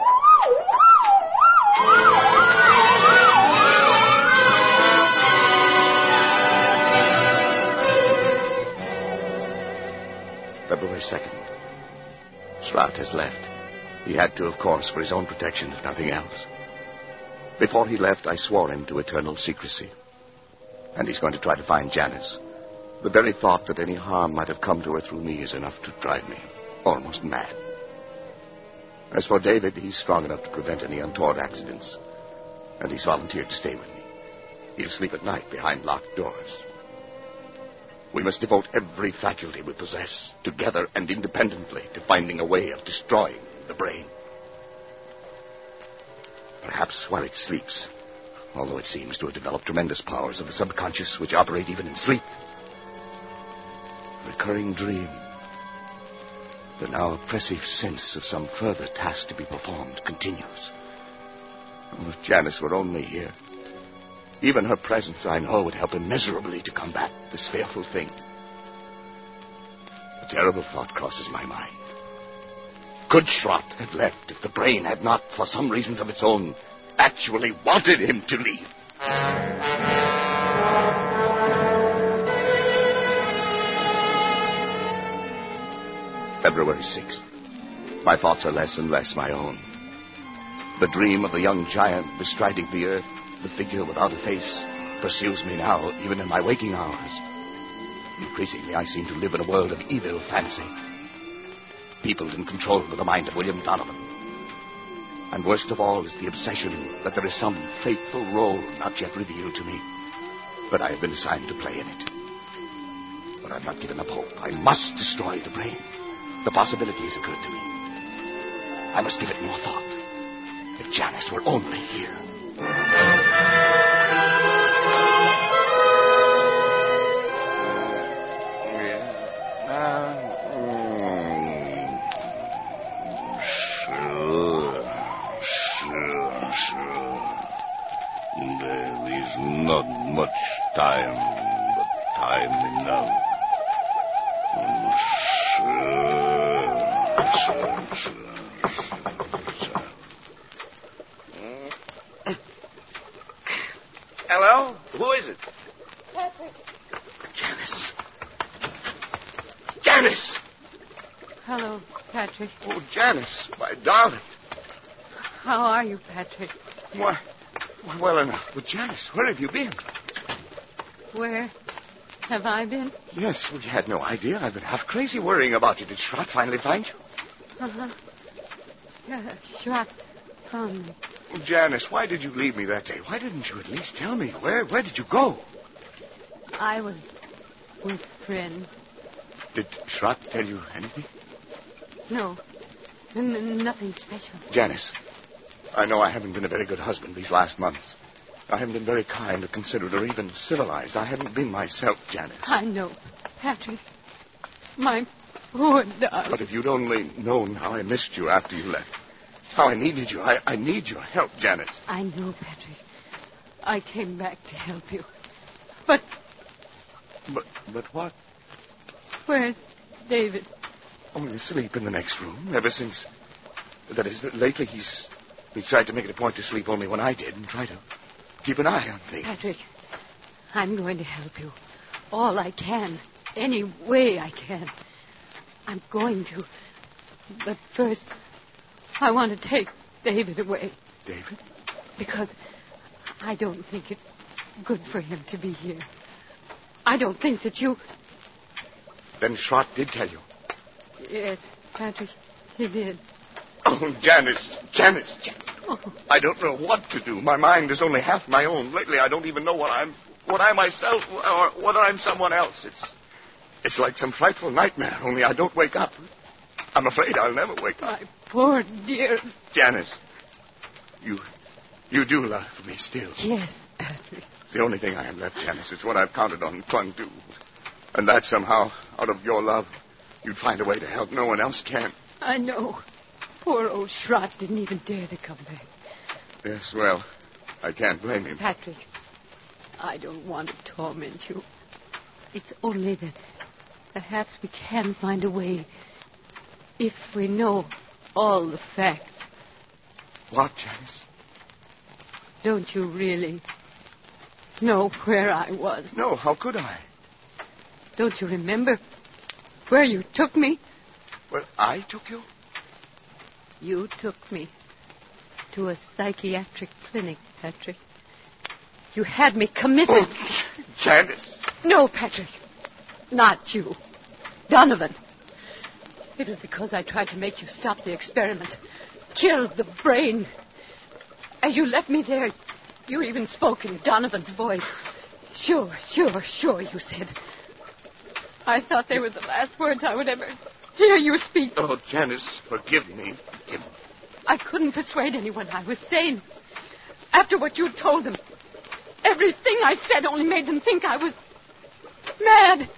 February second. Schrott has left. He had to, of course, for his own protection, if nothing else. Before he left, I swore him to eternal secrecy. And he's going to try to find Janice. The very thought that any harm might have come to her through me is enough to drive me almost mad. As for David, he's strong enough to prevent any untoward accidents. And he's volunteered to stay with me. He'll sleep at night behind locked doors. We must devote every faculty we possess, together and independently, to finding a way of destroying the brain. Perhaps while it sleeps, although it seems to have developed tremendous powers of the subconscious which operate even in sleep. Recurring dream. The now oppressive sense of some further task to be performed continues. Oh, if Janice were only here. Even her presence, I know, would help immeasurably to combat this fearful thing. A terrible thought crosses my mind. Could Schrott have left if the brain had not, for some reasons of its own, actually wanted him to leave? February sixth. My thoughts are less and less my own. The dream of the young giant bestriding the earth, the figure without a face, pursues me now, even in my waking hours. Increasingly, I seem to live in a world of evil fancy, peopled and controlled with the mind of William Donovan. And worst of all is the obsession that there is some fateful role not yet revealed to me, but I have been assigned to play in it. But I've not given up hope. I must destroy the brain. The possibility has occurred to me. I must give it more thought. If Janice were only here. Sure, sure, sure. There is not much time, but time enough. Sure, sure, sure, sure. Hello? Who is it? Patrick. Janice. Janice! Hello, Patrick. Oh, Janice, my darling. How are you, Patrick? Why, why, well enough. But Janice, where have you been? Where have I been? Yes, we had no idea. I've been half crazy worrying about you. Did Schrott finally find you? Uh-huh. Yeah, Schrott found me. Oh, Janice, why did you leave me that day? Why didn't you at least tell me? Where where did you go? I was with friends. Did Schrott tell you anything? No. N- n- nothing special. Janice, I know I haven't been a very good husband these last months. I haven't been very kind or considerate or even civilized. I haven't been myself, Janice. I know, Patrick. My poor darling. But if you'd only known how I missed you after you left, how I needed you, I, I need your help, Janice. I know, Patrick. I came back to help you. But But but what? where's David? Only asleep in the next room ever since. That is, that lately he's he's tried to make it a point to sleep only when I did and try to keep an eye on things. Patrick, I'm going to help you. All I can. Any way I can. I'm going to. But first, I want to take David away. David? Because I don't think it's good for him to be here. I don't think that you... Then Schrott did tell you. Yes, Patrick, he did. Oh, Janice, Janice, Janice. Oh. I don't know what to do. My mind is only half my own. Lately, I don't even know what I'm, what I myself, or whether I'm someone else. It's, it's like some frightful nightmare. Only I don't wake up. I'm afraid I'll never wake up. My poor dear. Janice, you, you do love me still. Yes, Patrick. It's the only thing I have left, Janice. It's what I've counted on and clung to, and that somehow, out of your love, you'd find a way to help. No one else can. I know. Poor old Schrott didn't even dare to come back. Yes, well, I can't blame him. Patrick, I don't want to torment you. It's only that perhaps we can find a way if we know all the facts. What, Janice? Don't you really know where I was? No, how could I? Don't you remember where you took me? Where I took you? You took me to a psychiatric clinic, Patrick. You had me committed. Oh, Janice. No, Patrick. Not you. Donovan. It was because I tried to make you stop the experiment. Kill the brain. As you left me there, you even spoke in Donovan's voice. Sure, sure, sure, you said. I thought they were the last words I would ever hear you speak. Oh, Janice, forgive me. Forgive me. I couldn't persuade anyone I was sane. After what you told them, everything I said only made them think I was mad.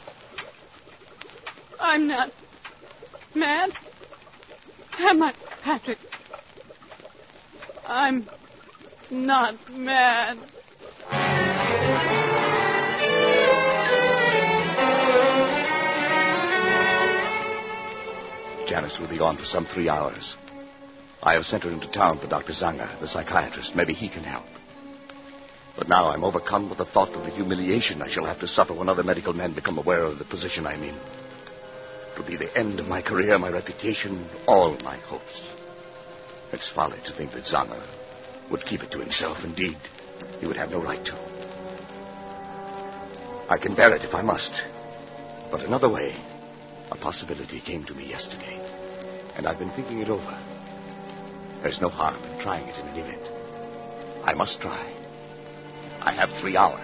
I'm not mad. Am I, Patrick? I'm not mad. Janice will be gone for some three hours. I have sent her into town for Doctor Zanger, the psychiatrist. Maybe he can help. But now I'm overcome with the thought of the humiliation I shall have to suffer when other medical men become aware of the position I'm in. It'll be the end of my career, my reputation, all my hopes. It's folly to think that Zanger would keep it to himself. Indeed, he would have no right to. I can bear it if I must. But another way, a possibility came to me yesterday, and I've been thinking it over. There's no harm in trying it in any event. I must try. I have three hours.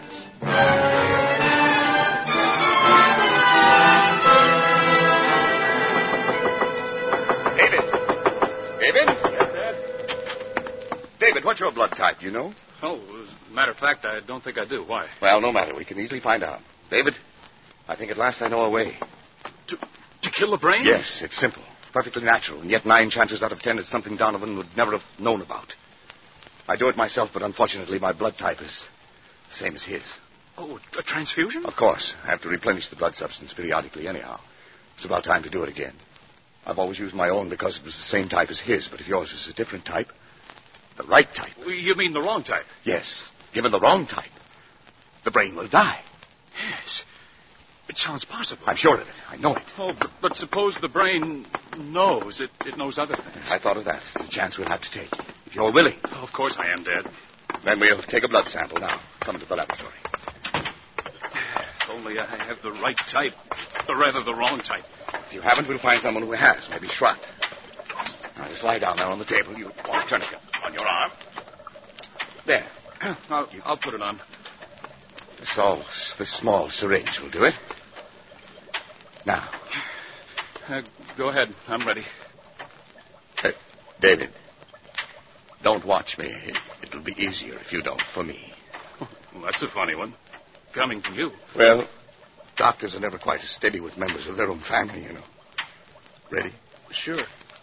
David! David? Yes, Dad? David, what's your blood type, do you know? Oh, as a matter of fact, I don't think I do. Why? Well, no matter. We can easily find out. David, I think at last I know a way. To, to kill the brain? Yes, it's simple. Perfectly natural, and yet nine chances out of ten it's something Donovan would never have known about. I do it myself, but unfortunately my blood type is the same as his. Oh, a transfusion? Of course. I have to replenish the blood substance periodically anyhow. It's about time to do it again. I've always used my own because it was the same type as his, but if yours is a different type, the right type. You mean the wrong type? Yes. Given the wrong type, the brain will die. Yes. It sounds possible. I'm sure of it. I know it. Oh, but, but suppose the brain knows. It, it knows other things. I thought of that. It's a chance we'll have to take. If you're willing. Oh, of course I am, Dad. Then we'll take a blood sample now. Come into the laboratory. If only I have the right type. Or rather, the wrong type. If you haven't, we'll find someone who has. Maybe Schrott. Now, just lie down there on the table. You want a tourniquet on your arm. There. I'll, I'll put it on. The, small, the small syringe will do it. Now. Uh, go ahead. I'm ready. Uh, David, don't watch me. It, it'll be easier if you don't, for me. Well, that's a funny one. Coming from you. Well, doctors are never quite as steady with members of their own family, you know. Ready? Sure.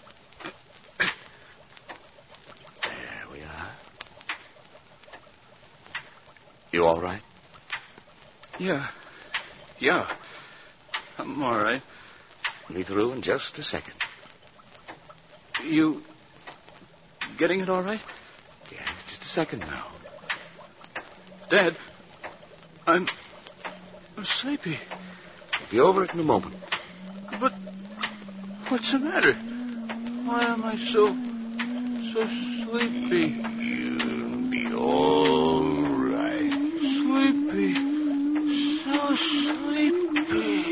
There we are. You all right? Yeah. Yeah. I'm all right. We'll be through in just a second. You getting it all right? Yeah, just a second now. Dad, I'm... I'm sleepy. It'll be over in a moment. But what's the matter? Why am I so... so sleepy? You'll be all right. Sleepy. So sleepy.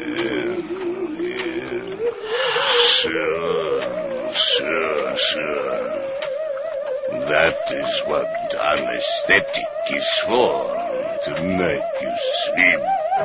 Sure, sure, sure. That is what anesthetic is for, to make you sleep.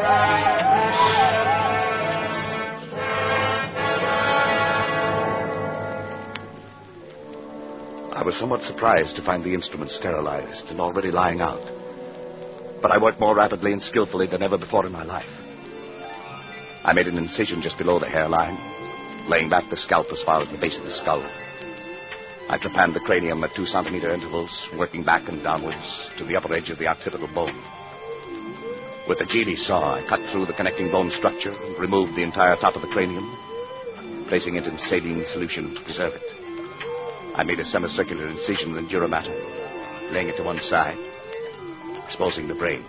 I was somewhat surprised to find the instrument sterilized and already lying out. But I worked more rapidly and skillfully than ever before in my life. I made an incision just below the hairline, laying back the scalp as far as the base of the skull. I trepanned the cranium at two centimeter intervals, working back and downwards to the upper edge of the occipital bone. With a Genie saw, I cut through the connecting bone structure and removed the entire top of the cranium, placing it in saline solution to preserve it. I made a semicircular incision in dura mater, laying it to one side, exposing the brain.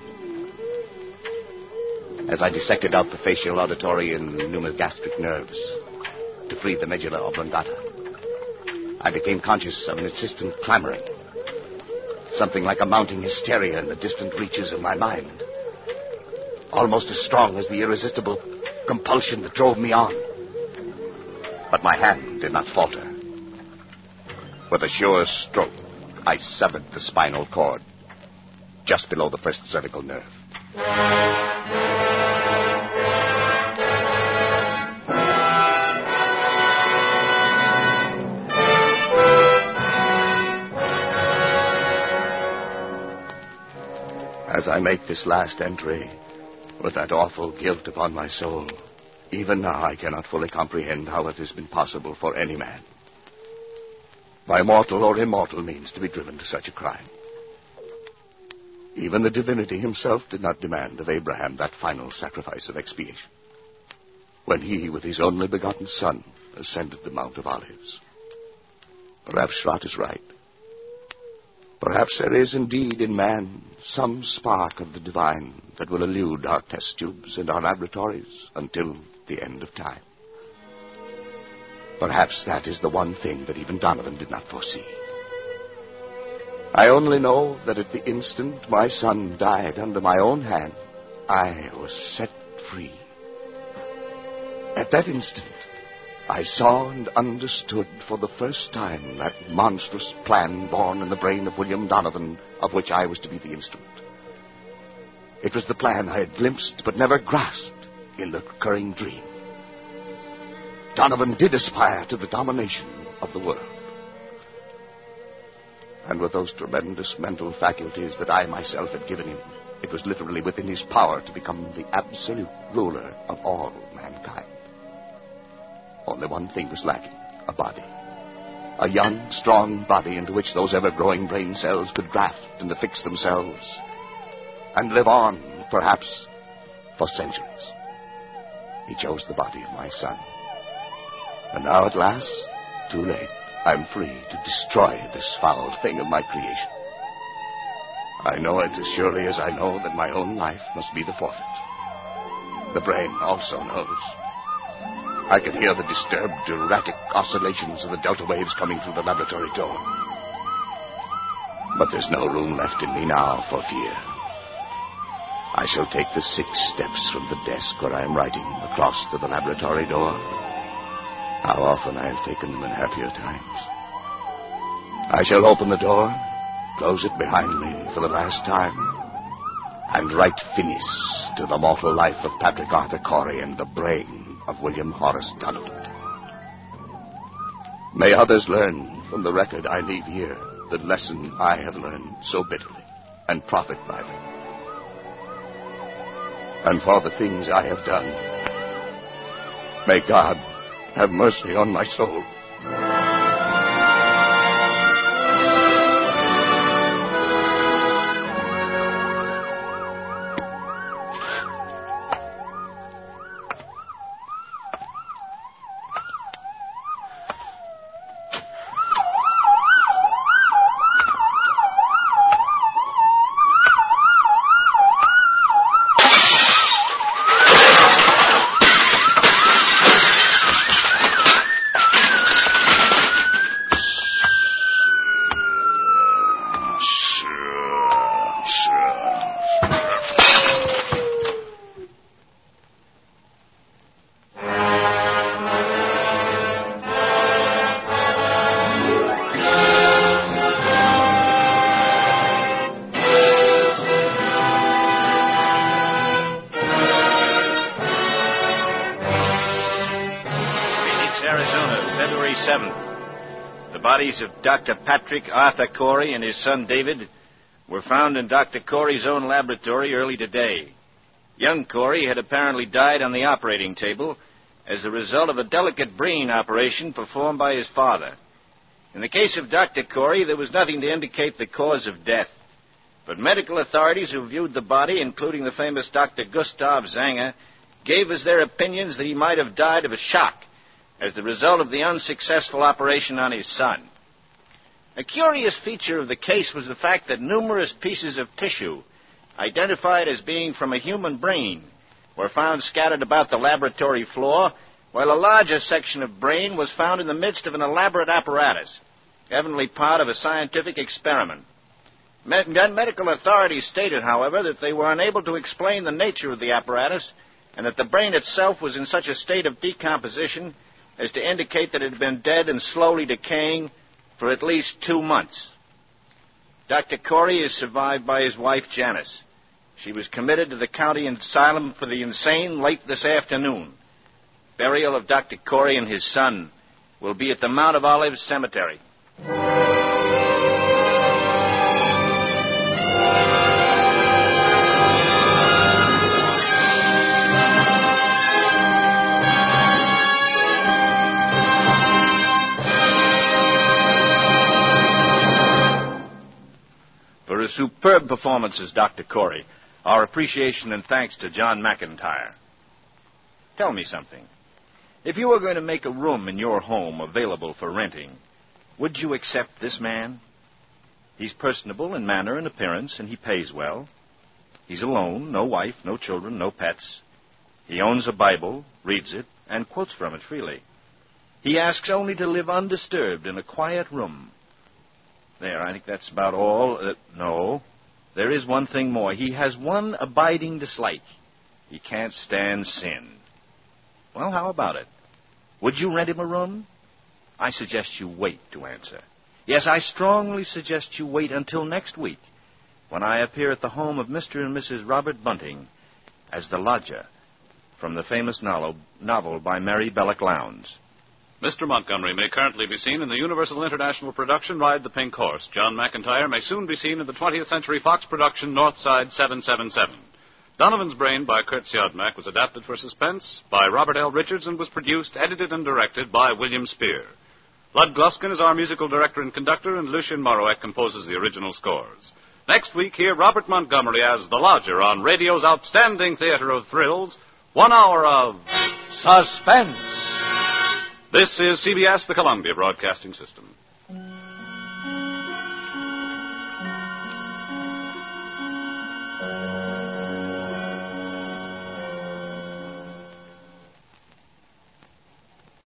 As I dissected out the facial, auditory, and pneumogastric nerves to free the medulla oblongata, I became conscious of an insistent clamoring, something like a mounting hysteria in the distant reaches of my mind, almost as strong as the irresistible compulsion that drove me on. But my hand did not falter. With a sure stroke, I severed the spinal cord just below the first cervical nerve. As I make this last entry, with that awful guilt upon my soul, even now I cannot fully comprehend how it has been possible for any man, by mortal or immortal means, to be driven to such a crime. Even the divinity himself did not demand of Abraham that final sacrifice of expiation, when he, with his only begotten son, ascended the Mount of Olives. Perhaps Schrott is right. Perhaps there is indeed in man some spark of the divine that will elude our test tubes and our laboratories until the end of time. Perhaps that is the one thing that even Donovan did not foresee. I only know that at the instant my son died under my own hand, I was set free. At that instant, I saw and understood for the first time that monstrous plan born in the brain of William Donovan, of which I was to be the instrument. It was the plan I had glimpsed but never grasped in the recurring dream. Donovan did aspire to the domination of the world. And with those tremendous mental faculties that I myself had given him, it was literally within his power to become the absolute ruler of all mankind. Only one thing was lacking, a body. A young, strong body into which those ever-growing brain cells could graft and affix themselves and live on, perhaps, for centuries. He chose the body of my son. And now at last, too late, I'm free to destroy this foul thing of my creation. I know it as surely as I know that my own life must be the forfeit. The brain also knows. I can hear the disturbed, erratic oscillations of the delta waves coming through the laboratory door. But there's no room left in me now for fear. I shall take the six steps from the desk where I am writing across to the laboratory door. How often I have taken them in happier times. I shall open the door, close it behind me for the last time, and write finis to the mortal life of Patrick Arthur Corey and the brain of William Horace Dunn. May others learn from the record I leave here the lesson I have learned so bitterly, and profit by them. And for the things I have done, may God have mercy on my soul. The bodies of Doctor Patrick Arthur Corey and his son David were found in Doctor Corey's own laboratory early today. Young Corey had apparently died on the operating table as a result of a delicate brain operation performed by his father. In the case of Doctor Corey, there was nothing to indicate the cause of death. But medical authorities who viewed the body, including the famous Doctor Gustav Zanger, gave us their opinions that he might have died of a shock as the result of the unsuccessful operation on his son. A curious feature of the case was the fact that numerous pieces of tissue, identified as being from a human brain, were found scattered about the laboratory floor, while a larger section of brain was found in the midst of an elaborate apparatus, evidently part of a scientific experiment. Med- medical authorities stated, however, that they were unable to explain the nature of the apparatus and that the brain itself was in such a state of decomposition as to indicate that it had been dead and slowly decaying for at least two months. Doctor Corey is survived by his wife, Janice. She was committed to the county asylum for the insane late this afternoon. Burial of Doctor Corey and his son will be at the Mount of Olives Cemetery. For a superb performance as Doctor Corey, our appreciation and thanks to John McIntyre. Tell me something. If you were going to make a room in your home available for renting, would you accept this man? He's personable in manner and appearance, and he pays well. He's alone, no wife, no children, no pets. He owns a Bible, reads it, and quotes from it freely. He asks only to live undisturbed in a quiet room. There, I think that's about all. Uh, no, there is one thing more. He has one abiding dislike. He can't stand sin. Well, how about it? Would you rent him a room? I suggest you wait to answer. Yes, I strongly suggest you wait until next week, when I appear at the home of Mister and Missus Robert Bunting as the lodger from the famous novel, novel by Mary Belloc Lowndes. Mister Montgomery may currently be seen in the Universal International production Ride the Pink Horse. John McIntyre may soon be seen in the twentieth Century Fox production Northside seven seven seven. Donovan's Brain by Kurt Siodmak was adapted for suspense by Robert L. Richards and was produced, edited, and directed by William Spear. Lud Gluskin is our musical director and conductor, and Lucien Moraweck composes the original scores. Next week, hear Robert Montgomery as the lodger on radio's outstanding theater of thrills, one hour of Suspense. This is C B S, the Columbia Broadcasting System.